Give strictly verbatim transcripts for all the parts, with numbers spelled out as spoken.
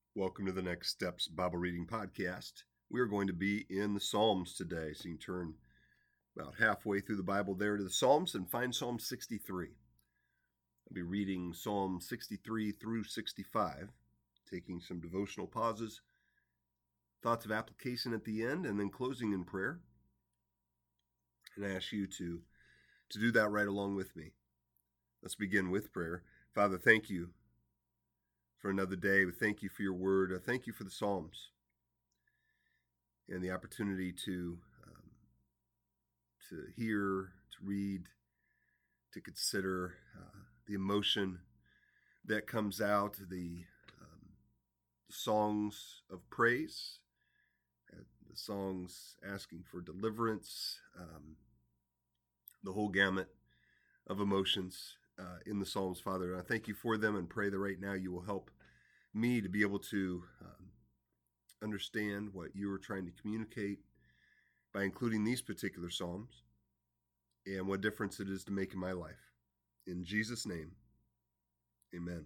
Welcome to the Next Steps Bible Reading Podcast. We are going to be in the Psalms today, so you can turn about halfway through the Bible there to the Psalms and find Psalm sixty-three. I'll be reading Psalm sixty-three through sixty-five, taking some devotional pauses, thoughts of application at the end, and then closing in prayer. And I ask you to, to do that right along with me. Let's begin with prayer. Father, thank you for another day. We thank you for your word. I thank you for the Psalms and the opportunity to um, to hear, to read, to consider uh, the emotion that comes out, the, um, the songs of praise, uh, the songs asking for deliverance, um, the whole gamut of emotions Uh, in the Psalms, Father. And I thank you for them and pray that right now you will help me to be able to um, understand what you are trying to communicate by including these particular Psalms and what difference it is to make in my life. In Jesus' name, amen.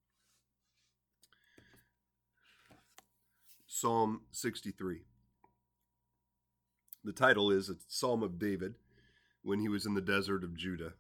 Psalm sixty-three. The title is a Psalm of David when he was in the desert of Judah.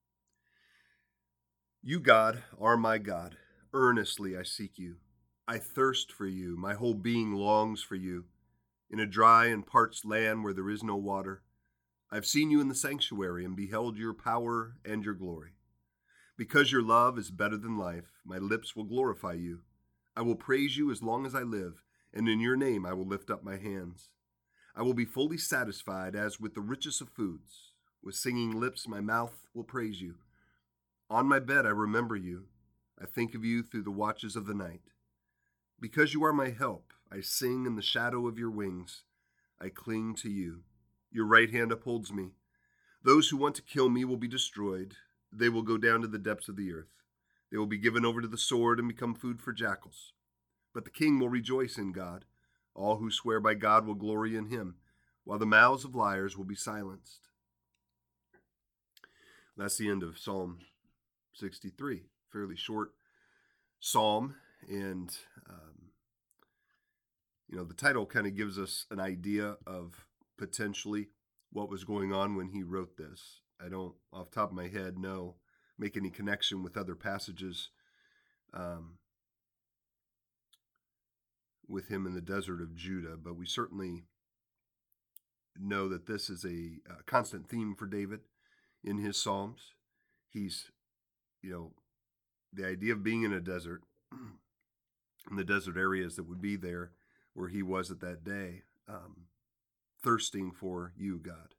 You, God, are my God. Earnestly I seek you. I thirst for you. My whole being longs for you. In a dry and parched land where there is no water, I've seen you in the sanctuary and beheld your power and your glory. Because your love is better than life, my lips will glorify you. I will praise you as long as I live, and in your name I will lift up my hands. I will be fully satisfied as with the richest of foods. With singing lips my mouth will praise you. On my bed I remember you. I think of you through the watches of the night. Because you are my help, I sing in the shadow of your wings. I cling to you. Your right hand upholds me. Those who want to kill me will be destroyed. They will go down to the depths of the earth. They will be given over to the sword and become food for jackals. But the king will rejoice in God. All who swear by God will glory in him, while the mouths of liars will be silenced. That's the end of Psalm sixty-three, fairly short psalm, and um, you know the title kind of gives us an idea of potentially what was going on when he wrote this. I don't, off the top of my head, know make any connection with other passages um, with him in the desert of Judah, but we certainly know that this is a, a constant theme for David in his psalms. He's You know, the idea of being in a desert, in the desert areas that would be there where he was at that day, um, thirsting for you, God.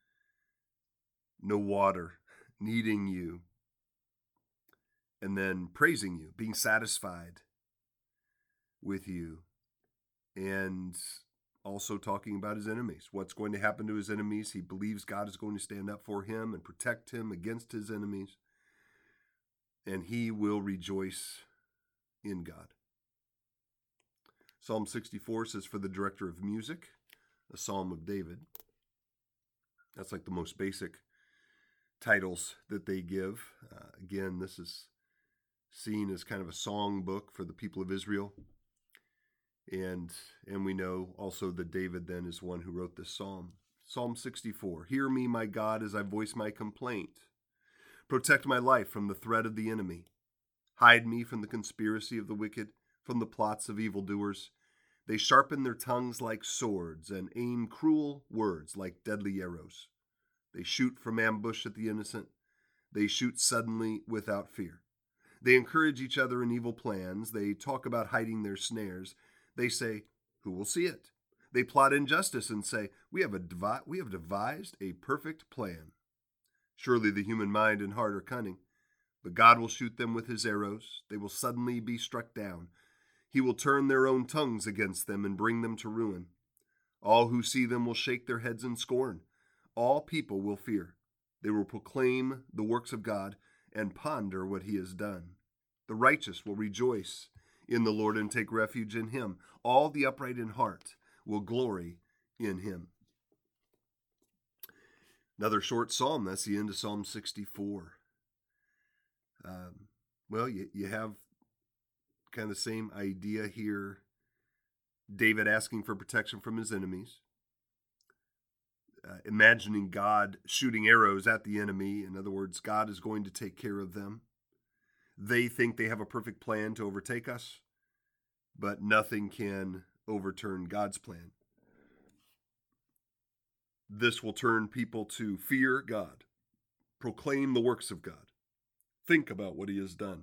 No water, needing you, and then praising you, being satisfied with you, and also talking about his enemies. What's going to happen to his enemies? He believes God is going to stand up for him and protect him against his enemies. And he will rejoice in God. Psalm sixty-four says, for the director of music, a psalm of David. That's like the most basic titles that they give. Uh, again, this is seen as kind of a song book for the people of Israel. And, and we know also that David then is one who wrote this psalm. Psalm sixty-four, hear me, my God, as I voice my complaint. Protect my life from the threat of the enemy. Hide me from the conspiracy of the wicked, from the plots of evildoers. They sharpen their tongues like swords and aim cruel words like deadly arrows. They shoot from ambush at the innocent. They shoot suddenly without fear. They encourage each other in evil plans. They talk about hiding their snares. They say, who will see it? They plot injustice and say, we have, a devi- we have devised a perfect plan. Surely the human mind and heart are cunning, but God will shoot them with his arrows. They will suddenly be struck down. He will turn their own tongues against them and bring them to ruin. All who see them will shake their heads in scorn. All people will fear. They will proclaim the works of God and ponder what he has done. The righteous will rejoice in the Lord and take refuge in him. All the upright in heart will glory in him. Another short psalm. That's the end of Psalm sixty-four. Um, well, you, you have kind of the same idea here. David asking for protection from his enemies. Uh, imagining God shooting arrows at the enemy. In other words, God is going to take care of them. They think they have a perfect plan to overtake us, but nothing can overturn God's plan. This will turn people to fear God, proclaim the works of God, think about what he has done.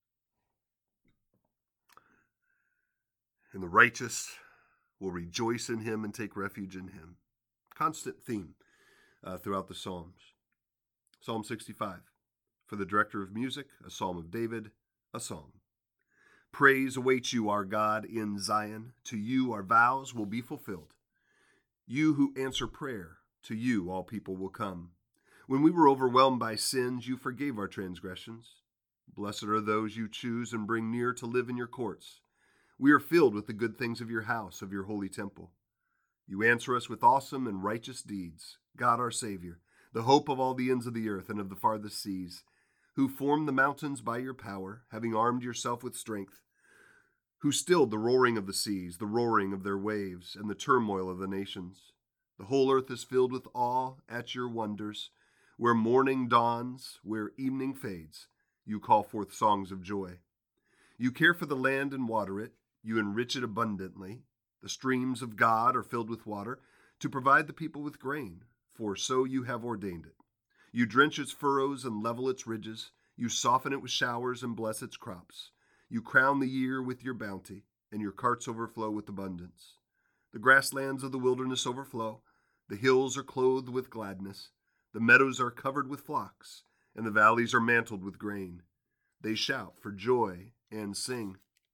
And the righteous will rejoice in him and take refuge in him. Constant theme uh, throughout the Psalms. Psalm sixty-five. For the director of music, a psalm of David, a song. Praise awaits you, our God, in Zion. To you our vows will be fulfilled. You who answer prayer, to you all people will come. When we were overwhelmed by sins, you forgave our transgressions. Blessed are those you choose and bring near to live in your courts. We are filled with the good things of your house, of your holy temple. You answer us with awesome and righteous deeds, God our Savior, the hope of all the ends of the earth and of the farthest seas, who formed the mountains by your power, having armed yourself with strength, who stilled the roaring of the seas, the roaring of their waves, and the turmoil of the nations. The whole earth is filled with awe at your wonders. Where morning dawns, where evening fades, you call forth songs of joy. You care for the land and water it. You enrich it abundantly. The streams of God are filled with water to provide the people with grain, for so you have ordained it. You drench its furrows and level its ridges. You soften it with showers and bless its crops. You crown the year with your bounty, and your carts overflow with abundance. The grasslands of the wilderness overflow. The hills are clothed with gladness. The meadows are covered with flocks, and the valleys are mantled with grain. They shout for joy and sing.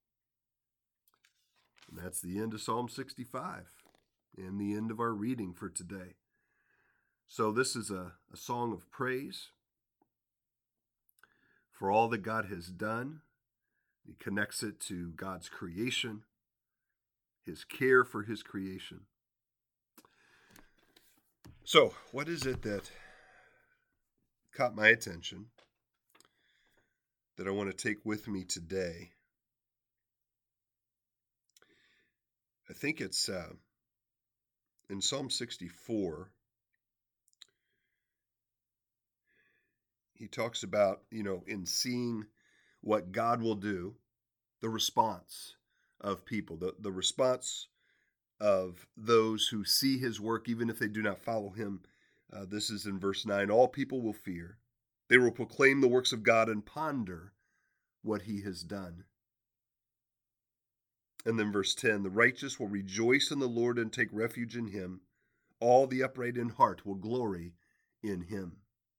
And that's the end of Psalm sixty-five and the end of our reading for today. So this is a, a song of praise for all that God has done. He connects it to God's creation, his care for his creation. So what is it that caught my attention that I want to take with me today? I think it's uh, in Psalm sixty-four. He talks about, you know, in seeing what God will do, the response of people, the, the response of those who see his work, even if they do not follow him. Uh, this is in verse nine. All people will fear. They will proclaim the works of God and ponder what he has done. And then verse ten, the righteous will rejoice in the Lord and take refuge in him. All the upright in heart will glory in him.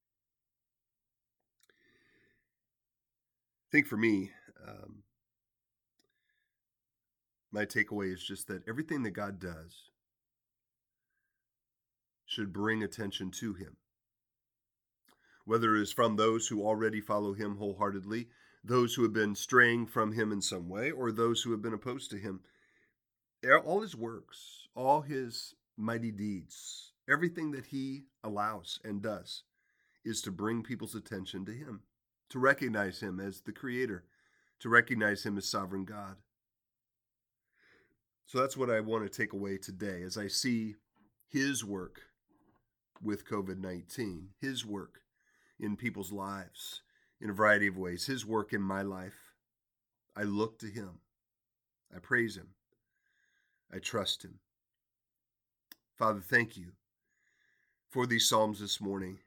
I think for me, um, my takeaway is just that everything that God does should bring attention to him. Whether it is from those who already follow him wholeheartedly, those who have been straying from him in some way, or those who have been opposed to him. All his works, all his mighty deeds, everything that he allows and does is to bring people's attention to him, to recognize him as the creator, to recognize him as sovereign God. So that's what I want to take away today as I see his work with covid nineteen, his work in people's lives in a variety of ways, his work in my life. I look to him. I praise him. I trust him. Father, thank you for these Psalms this morning.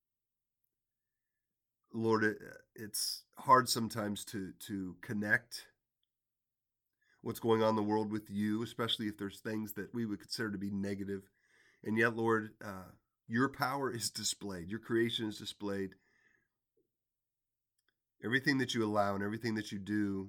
Lord, it's hard sometimes to, to connect what's going on in the world with you, especially if there's things that we would consider to be negative. And yet, Lord, uh, your power is displayed. Your creation is displayed. Everything that you allow and everything that you do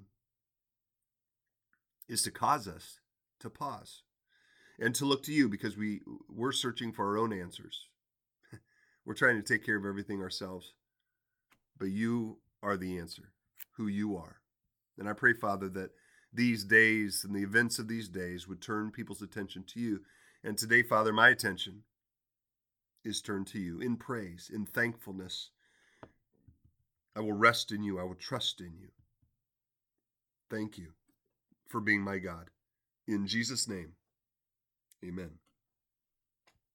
is to cause us to pause and to look to you, because we, we're searching for our own answers. We're trying to take care of everything ourselves. But you are the answer, who you are. And I pray, Father, that these days and the events of these days would turn people's attention to you. And today, Father, my attention is turned to you in praise, in thankfulness. I will rest in you. I will trust in you. Thank you for being my God. In Jesus' name, amen.